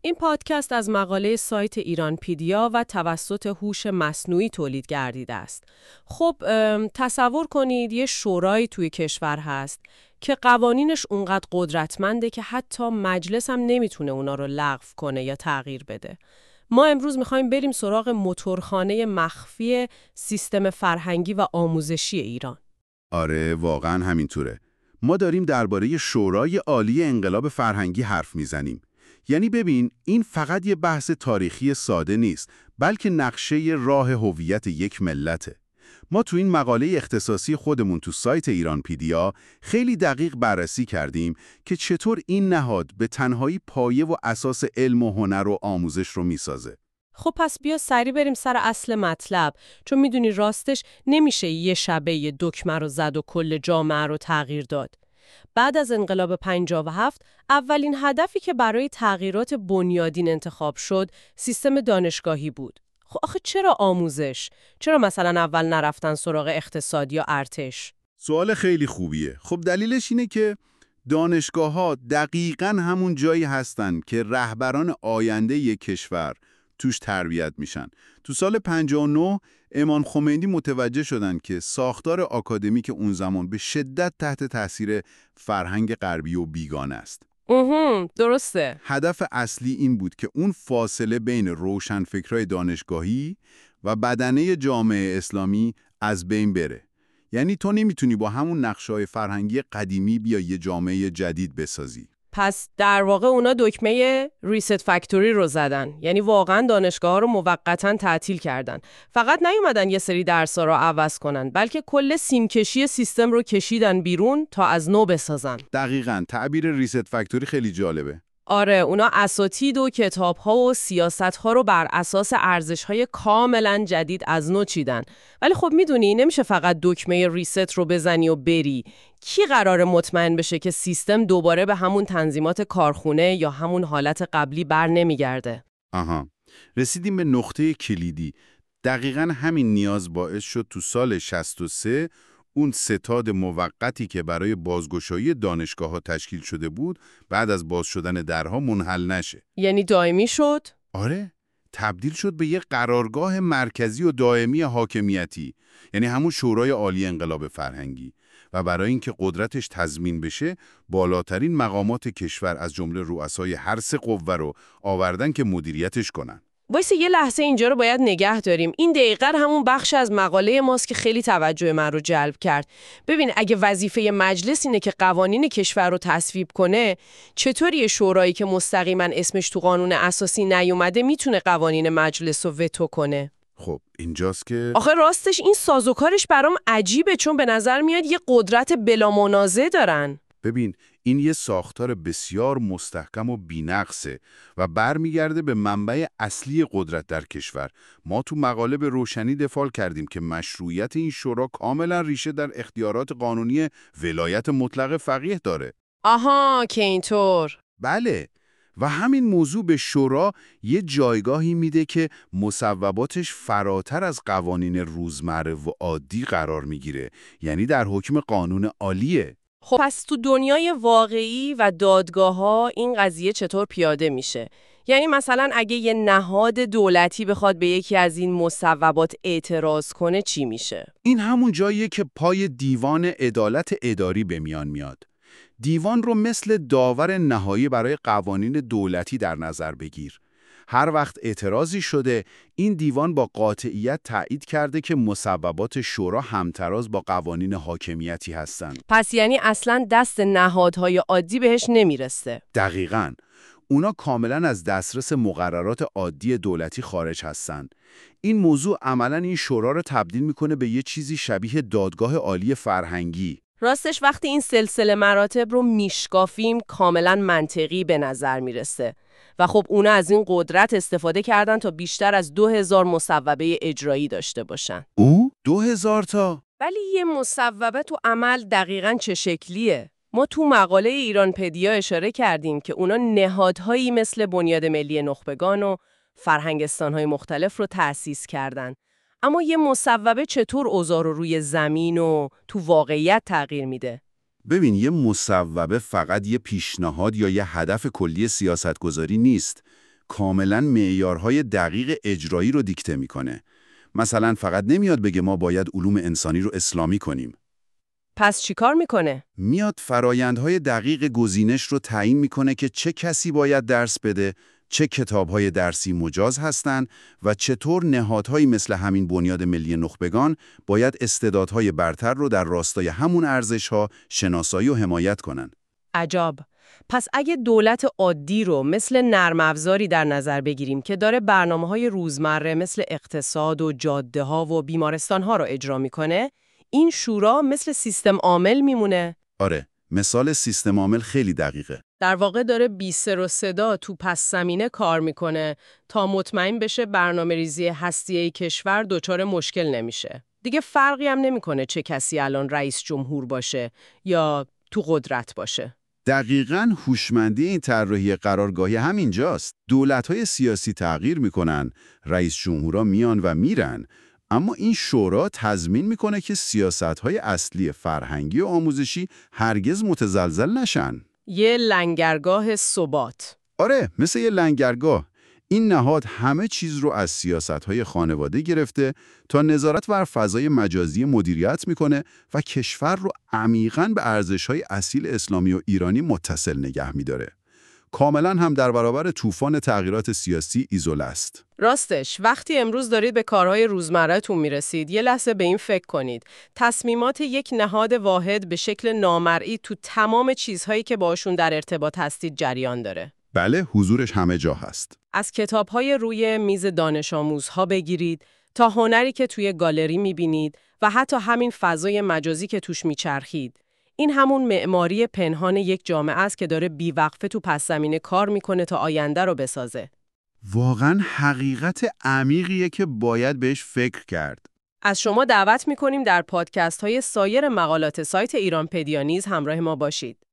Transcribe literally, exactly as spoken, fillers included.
این پادکست از مقاله سایت ایرانپیدیا و توسط هوش مصنوعی تولید گردیده است. خب تصور کنید یه شورایی توی کشور هست که قوانینش اونقدر قدرتمنده که حتی مجلس هم نمیتونه اونا رو لغو کنه یا تغییر بده. ما امروز میخوایم بریم سراغ موتورخانه مخفی سیستم فرهنگی و آموزشی ایران. آره واقعا همینطوره. ما داریم درباره شورای عالی انقلاب فرهنگی حرف میزنیم. یعنی ببین این فقط یه بحث تاریخی ساده نیست، بلکه نقشه راه هویت یک ملته. ما تو این مقاله اختصاصی خودمون تو سایت ایرانپیدیا خیلی دقیق بررسی کردیم که چطور این نهاد به تنهایی پایه و اساس علم و هنر و آموزش رو میسازه. خب پس بیا سری بریم سر اصل مطلب، چون میدونی راستش نمیشه یه شبه یه دکمه رو زد و کل جامعه رو تغییر داد. بعد از انقلاب پنجاه و هفت اولین هدفی که برای تغییرات بنیادین انتخاب شد سیستم دانشگاهی بود. خب آخه چرا آموزش؟ چرا مثلا اول نرفتن سراغ اقتصاد یا ارتش؟ سوال خیلی خوبیه. خب دلیلش اینه که دانشگاه‌ها دقیقاً همون جایی هستن که رهبران آینده یک کشور توش تربیت میشن. تو سال پنجاه و نه امام خمینی متوجه شدن که ساختار آکادمیک اون زمان به شدت تحت تاثیر فرهنگ غربی و بیگانه است. اوه درسته. هدف اصلی این بود که اون فاصله بین روشنفکرای دانشگاهی و بدنه جامعه اسلامی از بین بره. یعنی تو نمیتونی با همون نقشه‌های فرهنگی قدیمی بیا یه جامعه جدید بسازی. پس در واقع اونا دکمه ریست فکتوری رو زدن. یعنی واقعا دانشگاه‌ها رو موقتاً تعطیل کردن. فقط نیومدن یه سری درس‌ها رو عوض کنن، بلکه کل سیمکشی سیستم رو کشیدن بیرون تا از نو بسازن. دقیقاً تعبیر ریست فکتوری خیلی جالبه. آره، اونا اساتید و کتاب‌ها و سیاست‌ها رو بر اساس ارزش‌های کاملاً جدید از نو چیدن. ولی خب میدونی نمیشه فقط دکمه ریست رو بزنی و بری. کی قراره مطمئن بشه که سیستم دوباره به همون تنظیمات کارخونه یا همون حالت قبلی بر نمیگرده؟ آها، رسیدیم به نقطه کلیدی. دقیقاً همین نیاز باعث شد تو سال شصت و سه اون ستاد موقتی که برای بازگشایی دانشگاه‌ها تشکیل شده بود بعد از باز شدن درها منحل نشه. یعنی دائمی شد؟ آره، تبدیل شد به یه قرارگاه مرکزی و دائمی حاکمیتی، یعنی همون شورای عالی انقلاب فرهنگی. و برای اینکه قدرتش تضمین بشه بالاترین مقامات کشور از جمله رؤسای هر سه قوه رو آوردن که مدیریتش کنن. وایسه یه لحظه اینجا رو باید نگه داریم. این دقیقاً همون بخش از مقاله ماست که خیلی توجه من رو جلب کرد. ببین اگه وظیفه مجلس اینه که قوانین کشور رو تصویب کنه، چطوری یه شورایی که مستقیما اسمش تو قانون اساسی نیومده میتونه قوانین مجلس رو وتو کنه؟ خب اینجاست که آخه راستش این سازوکارش برام عجیبه، چون به نظر میاد یه قدرت بلا منازع دارن. ببین این یه ساختار بسیار مستحکم و بی‌نقصه و برمیگرده به منبع اصلی قدرت در کشور. ما تو مقاله به روشنی دفاع کردیم که مشروعیت این شورا کاملا ریشه در اختیارات قانونی ولایت مطلق فقیه داره. آها که اینطور. بله، و همین موضوع به شورا یه جایگاهی میده که مصوباتش فراتر از قوانین روزمره و عادی قرار میگیره، یعنی در حکم قانون عالیه. خب پس تو دنیای واقعی و دادگاه‌ها این قضیه چطور پیاده میشه؟ یعنی مثلا اگه یه نهاد دولتی بخواد به یکی از این مصوبات اعتراض کنه چی میشه؟ این همون جاییه که پای دیوان عدالت اداری به میان میاد. دیوان رو مثل داور نهایی برای قوانین دولتی در نظر بگیر. هر وقت اعتراضی شده، این دیوان با قاطعیت تایید کرده که مصوبات شورا همتراز با قوانین حاکمیتی هستند. پس یعنی اصلاً دست نهادهای عادی بهش نمیرسه. دقیقاً. اونا کاملاً از دسترس مقررات عادی دولتی خارج هستند. این موضوع عملاً این شورا رو تبدیل میکنه به یه چیزی شبیه دادگاه عالی فرهنگی. راستش وقتی این سلسله مراتب رو میشکافیم کاملاً منطقی به نظر میرسه. و خب اونا از این قدرت استفاده کردن تا بیشتر از دو هزار مصوبه اجرایی داشته باشن. او؟ دو هزار تا؟ ولی یه مصوبه تو عمل دقیقاً چه شکلیه؟ ما تو مقاله ایرانپدیا اشاره کردیم که اونا نهادهایی مثل بنیاد ملی نخبگان و فرهنگستان‌های مختلف رو تأسیس کردن. اما یه مصوبه چطور اوضاع رو روی زمین و تو واقعیت تغییر میده؟ ببین یه مصوبه فقط یه پیشنهاد یا یه هدف کلی سیاستگذاری نیست، کاملا معیارهای دقیق اجرایی رو دیکته میکنه. مثلا فقط نمیاد بگه ما باید علوم انسانی رو اسلامی کنیم. پس چیکار میکنه؟ میاد فرایندهای دقیق گزینش رو تعیین میکنه که چه کسی باید درس بده، چه کتابهای درسی مجاز هستند و چطور نهادهایی مثل همین بنیاد ملی نخبگان باید استعدادهای برتر رو در راستای همون ارزش‌ها شناسایی و حمایت کنن. عجب. پس اگه دولت عادی رو مثل نرم افزاری در نظر بگیریم که داره برنامه‌های روزمره مثل اقتصاد و جاده‌ها و بیمارستان‌ها رو اجرا میکنه، این شورا مثل سیستم عامل میمونه؟ آره، مثال سیستم عامل خیلی دقیقه. در واقع داره بی سر و صدا تو پس زمینه کار میکنه تا مطمئن بشه برنامه‌ریزی هستیه‌ای کشور دچار مشکل نمیشه. دیگه فرقی هم نمیکنه چه کسی الان رئیس جمهور باشه یا تو قدرت باشه. دقیقاً هوشمندی این طراحی قرارگاهی همینجاست. دولت‌های سیاسی تغییر میکنن، رئیس جمهورا میان و میرن، اما این شورا تضمین میکنه که سیاست‌های اصلی فرهنگی و آموزشی هرگز متزلزل نشن. یه لنگرگاه ثبات. آره، مثل یه لنگرگاه. این نهاد همه چیز رو از سیاست‌های خانواده گرفته تا نظارت بر فضای مجازی مدیریت میکنه و کشور رو عمیقاً به ارزش‌های اصیل اسلامی و ایرانی متصل نگه میداره. کاملاً هم در برابر طوفان تغییرات سیاسی ایزوله است. راستش، وقتی امروز دارید به کارهای روزمره‌تون میرسید، یه لحظه به این فکر کنید. تصمیمات یک نهاد واحد به شکل نامرئی تو تمام چیزهایی که باشون در ارتباط هستید جریان داره. بله، حضورش همه جا هست. از کتاب‌های روی میز دانش آموزها بگیرید تا هنری که توی گالری می‌بینید و حتی همین فضای مجازی که توش میچرخید. این همون معماری پنهان یک جامعه است که داره بیوقفه تو پس زمینه کار میکنه تا آینده رو بسازه. واقعاً حقیقت عمیقیه که باید بهش فکر کرد. از شما دعوت میکنیم در پادکست های سایر مقالات سایت ایرانپدیا نیز همراه ما باشید.